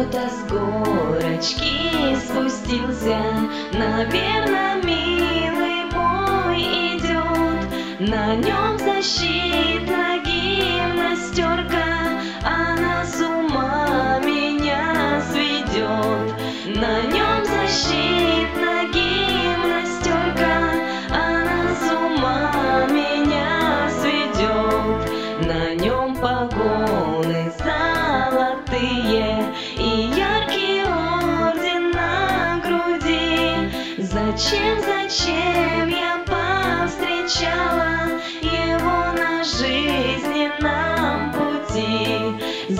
Кто-то с горочки спустился, наверное, милый мой идет. На нем защитная гимнастерка, она с ума меня сведет. На нем защитная гимнастерка, она с ума меня сведет. На нем погоны золотые и яркий орден на груди. Зачем я повстречала его на жизненном пути?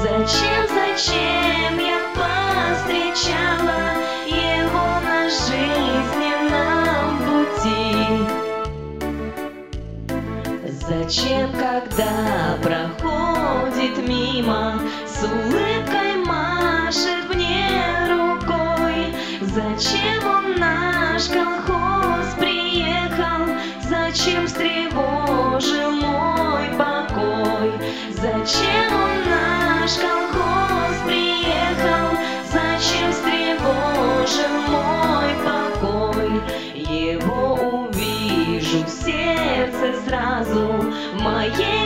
Зачем я повстречала его на жизненном пути? Зачем, когда проходит мимо, с улыбкой машет мне рукой? Зачем он наш колхоз приехал? Зачем встревожил мой покой? Зачем он наш колхоз приехал? Зачем встревожил мой покой? Его увижу в сердце сразу, в моей